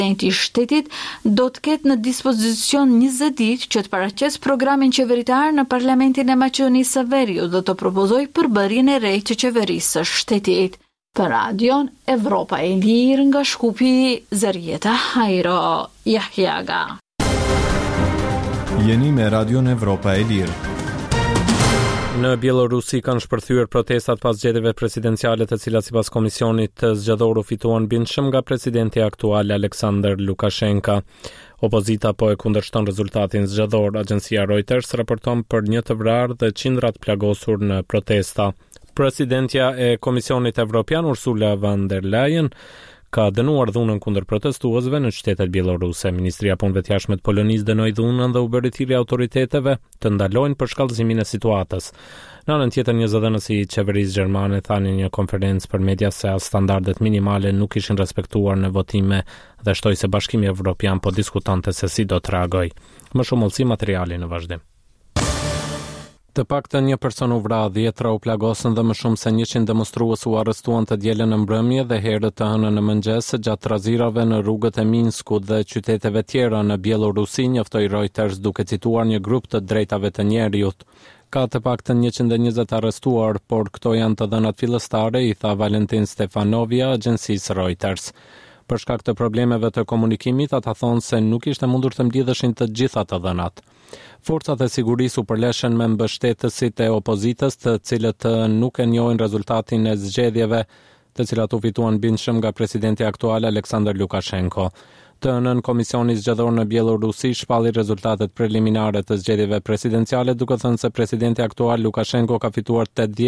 Presidenti I shtetit do të ketë në dispozicion 20 ditë që të paraqesë programin qeveritar në Parlamentin e Maqedonisë së Veriut dhe të propozojë përbërjen e re të qeverisë së shtetit. Për radion Evropa e Lirë nga Shkupi, Zarieta Hajro Jahjaga. Jeni me radion Evropa e Lirë. Në Bielorusi kanë shpërthyer protestat pas zgjedhjeve presidenciale të cilat sipas komisionit të zgjedhor u fituan bindshëm nga presidenti aktual Aleksandr Lukashenko. Opozita po e kundërshton rezultatin zgjedhor. Agjencia Reuters raporton për një të vrarë dhe qindra të plagosur në protesta. Presidentja e Komisionit Evropian Ursula von der Leyen ka dënuar dhunën kundër protestuesve në qytetet bieloruse. Ministria e Punëve të Jashtme të Polonisë dënoi dhunën dhe u bëri thirrje autoriteteve të ndalojnë përshkallëzimin e situatës. Në anën tjetër, një zëdhënës I qeverisë gjermane thanë në një konferencë për media se as standardet minimale nuk ishin respektuar në votime dhe shtoi se Bashkimi Evropian po diskutonte se si do të reagojë. Më shumë ulësi materiali në vazhdim. Të paktën një person u vra, 10 u plagosën dhe më shumë se 100 demonstrues u arrestuan të dielën në mbrëmje dhe herët të hënën në mëngjes gjatë trazirave në rrugët e Minskut dhe qyteteve tjera në Bielorusi, njoftoi Reuters duke cituar një grup të drejtave të njerëzit. Ka të paktën 120 arrestuar, por këto janë të dhënat fillestare, I tha Valentin Stefanovia agjencisë Reuters. Për shkak të problemeve të komunikimit, ata thonë se nuk ishte mundur të mblidheshin të gjitha të dhënat. Forcat e sigurisë u përleshen me mbështetësit e opozitës, të cilët nuk e njohin rezultatin e zgjedhjeve, të cilat u fituan bindshëm nga presidenti aktual Aleksandr Lukashenko. Të hënën Komisioni Zgjedhor në Bielorusi shpalli rezultatet preliminare të zgjedhjeve presidenciale, duke thënë se presidenti aktual Lukashenko ka fituar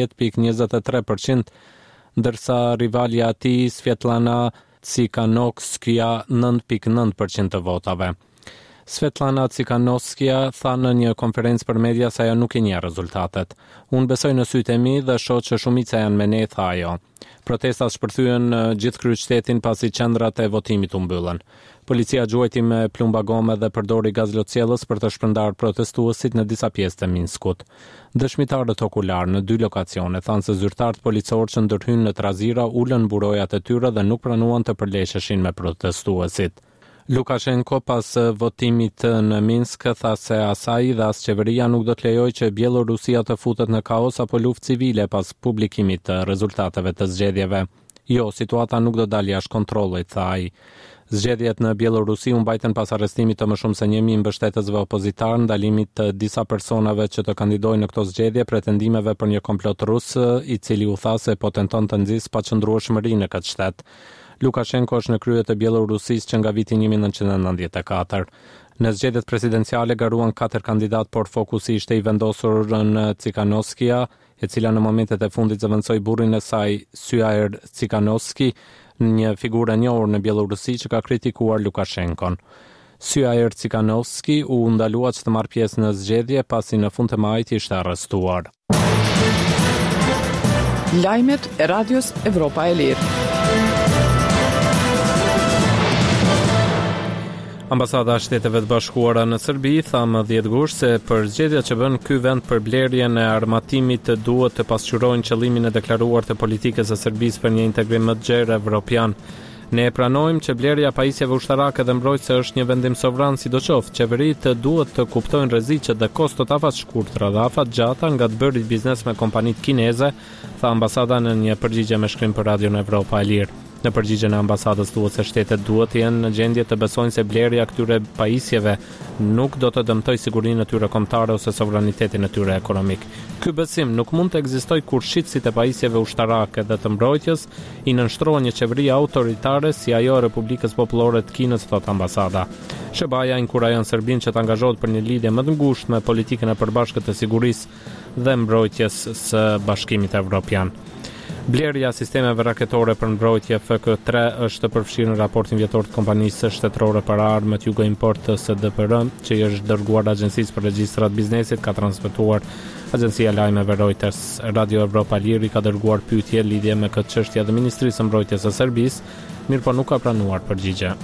80.23%, ndërsa rivalja e tij Svetlana Tsikhanovskaya 9.9% të votave. Svetlana Tsikhanovskaya tha në një konferencë për media se ajo nuk I njeh rezultatet. Unë besoj në sytë e mi dhe shoh që shumica janë me ne, tha ajo. Protestat shpërthyen në gjithë kryeqytetin pasi qendrat e votimit u mbyllën. Policia gjuajti me plumbagome dhe përdori gaz lotësielës për të shpërndarë protestuesit në disa pjesë të Minskut. Dëshmitarët okular në 2 lokacione thanë se zyrtarët policorë që ndërhynë në trazira ulën burojat e tyre dhe nuk pranuan të përlesheshin me protestuesit. Lukashenko pas votimit në Minsk tha se asaj dhe as qeveria nuk do të lejojë që Bielorusia të futet në kaos apo luftë civile pas publikimit të rezultateve të zgjedhjeve. Jo, situata nuk do dalë jashtë kontrollit, tha ai. Zgjedhjet në Bielorusi u mbajtën pas arrestimit të më shumë se 1.000 mbështetësve opozitar, ndalimit të disa personave që të kandidojnë në këto zgjedhje, pretendimeve për një komplot rus, I cili u tha se po tenton të nxjisë paqëndrueshmëri në këtë shtet. Lukashenko është në krye të Bielorusisë që nga viti 1994. Në zgjedhjet presidenciale garuan 4 kandidat, por fokusi ishte I vendosur në Tsikhanovskaya, e cila në momentet e fundit zëvendësoi burrin e saj, Syair Tsikhanovski, një figurë e njohur në Bielorusi që ka kritikuar Lukashenkon. Syair Tsikhanovski u ndalua që të marrë pjesë në zgjedhje pasi në fund të majit ishte arrestuar. Lajmet e Radios Evropa e Lirë. Ambasada e Shteteve të Bashkuara në Serbi tha më 10 gusht se për zgjedhjet që bën ky vend për blerjen e armatimit duhet të pasqyrojnë qëllimin e deklaruar të politikës së Serbisë për një integrim më të gjerë evropian. Ne e pranojmë që blerja e pajisjeve ushtarake dhe mbrojtëse është një vendim sovran, sidoqoftë qeveritë duhet të kuptojnë rreziqet dhe kostot afat shkurtra dhe afat gjata nga të bërit biznes me kompanitë kineze, tha ambasada në një përgjigje me shkrim për Radion Evropa e Lirë. Në përgjigjen e ambasadës thuhet se shtetet duhet të jenë në gjendje të besojnë se blerja këtyre pajisjeve nuk do të dëmtojë sigurinë e tyre kombëtare ose sovranitetin e tyre ekonomik. Ky besim nuk mund të ekzistojë kur shitësit e pajisjeve ushtarake dhe të mbrojtjes I nënshtrohen një qeveri autoritare si ajo e Republikës Popullore të Kinës, thot ambasada. SBA inkurajon Serbinë që të angazhohet për një lidhje më të ngushtë me politikën e përbashkët të sigurisë dhe mbrojtjes së Bashkimit Evropian. Blerja e sistemeve raketore për mbrojtje FK3 është përfshirë në raportin vjetor të kompanisë shtetërore për armët Jugo Import SDPR, që I është dërguar agjencisë për regjistrat biznesit, ka transmetuar agjencia lajmeve Reuters. Radio Evropa Liri ka dërguar pyetje lidhje me këtë çështje dhe Ministrisë së Mbrojtjes së Serbisë, mirëpo nuk ka pranuar përgjigje.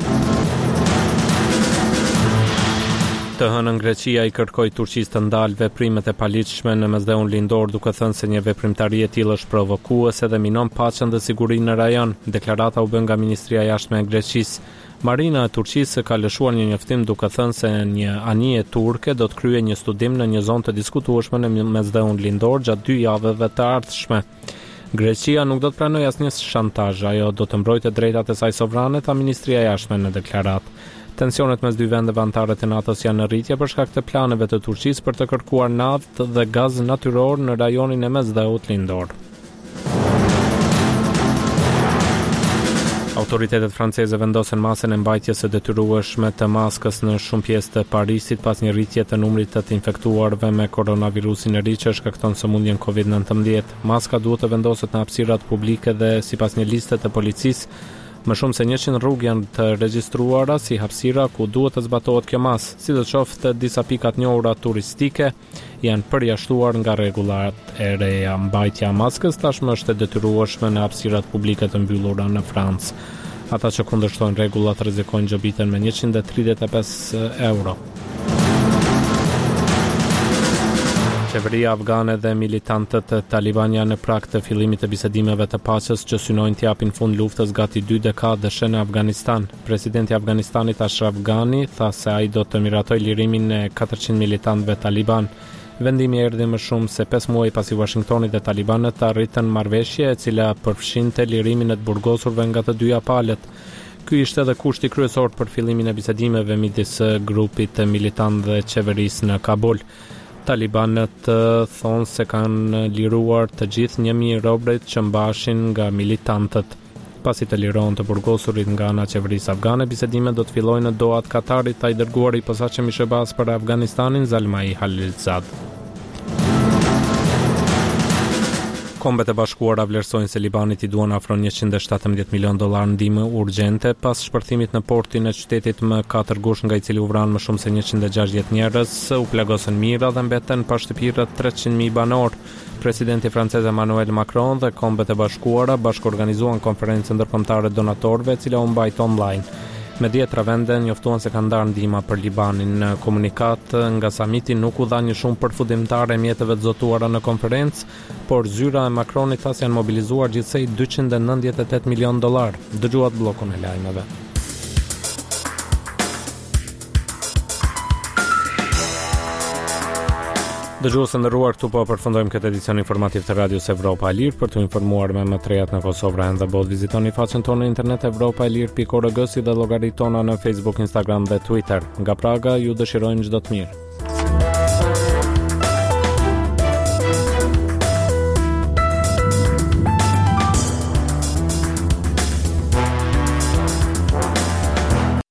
Të hënën Greqia I kërkoi Turqisë të ndalë veprimet e paligjshme në mesdheun lindor, duke thënë se një veprimtari e tillë është provokuese dhe minon paqen dhe sigurinë në rajon. Deklarata u bë nga Ministria e Jashtme e Greqisë. Marina e Turqisë ka lëshuar një njoftim duke thënë se një anije turke do të kryejë një studim në një zonë të diskutueshme në mesdheun lindor gjatë 2 javëve të ardhshme. Greqia nuk do të pranojë asnjë shantazh, ajo do të mbrojtë drejtat e saj sovrane, tha Ministria e Jashtme në deklaratë. Tensionet mes dy vendeve anëtare të NATO-s janë në rritje për shkak të planeve të Turqisë për të kërkuar naftë dhe gaz natyror në rajonin e mesdheut lindor. Autoritetet franceze vendosen masën e mbajtjes së detyrueshme të maskës në shumë pjesë të Parisit pas një rritje të numrit të infektuarve me koronavirusin e ri që shkakton sëmundjen COVID-19. Maska duhet të vendoset në hapësirat publike dhe sipas një liste të policisë, më shumë se 100 rrugë janë të regjistruara si hapësira ku duhet të zbatohet kjo masë. Sidoqoftë, disa pika të njohura turistike janë përjashtuar nga rregullat e reja. Mbajtja e maskës tashmë është e detyrueshme në hapësirat publike të mbyllura në Francë. Ata që kundërshtojnë rregullat rrezikojnë gjobiten me 135 euro. Qeveria afgane dhe militantët taliban janë në prag të fillimit të bisedimeve të paqes që synojnë të japin fund luftës gati 2 dekadësh në Afganistan. Presidenti i Afganistanit Ashraf Ghani tha se ai do të miratojë lirimin e 400 militantëve taliban. Vendimi erdhi më shumë se 5 muaj pasi Washingtoni dhe talibanët arritën marrëveshje e cila përfshinte lirimin e të burgosurve nga të dyja palët. Ky ishte edhe kushti kryesor për fillimin e bisedimeve midis grupit të militantëve dhe qeverisë në Kabul. Talibanët thonë se kanë liruar të gjithë 1000 robërit që mbashin nga militantët. Pasi të lirohen të burgosurit nga ana e qeverisë afgane, bisedimet do të fillojnë në Doha të Katarit, ta i dërguari posaçëm i shërbas për Afganistanin Zalmai Khalilzad. Kombet e Bashkuara vlerësojnë se Libanit i duan afro $117 milion ndihmë urgjente pas shpërthimit në portin e qytetit më 4 gush nga i cili u vran më shumë se 160 njerëz, u plagosën mira dhe mbeten pa shtëpi rreth 300.000 banor. Presidenti francez Emmanuel Macron dhe Kombet e Bashkuara bashkëorganizuan konferencën ndërkombëtare donatorëve, e cila u mbajt online. Me 10 vende njoftuan se kanë ndarë ndihma për Libanin. Në komunikat nga samiti nuk u dha një shumë përfundimtare mjeteve të zotuara në konferencë, por zyra e Macronit thas janë mobilizuar gjithsej $298 milion. Dëgjuat bllokun e lajmeve. Dëgjues të nderuar, këtu po përfundojmë këtë edicion informativ të Radios Evropa e Lirë. Për të informuar me më të rejat në Kosovë dhe botë, vizitoni faqen tonë në internet evropaelir.org si dhe llogaritë tona në Facebook, Instagram dhe Twitter. Nga Praga ju dëshirojmë çdo të mirë.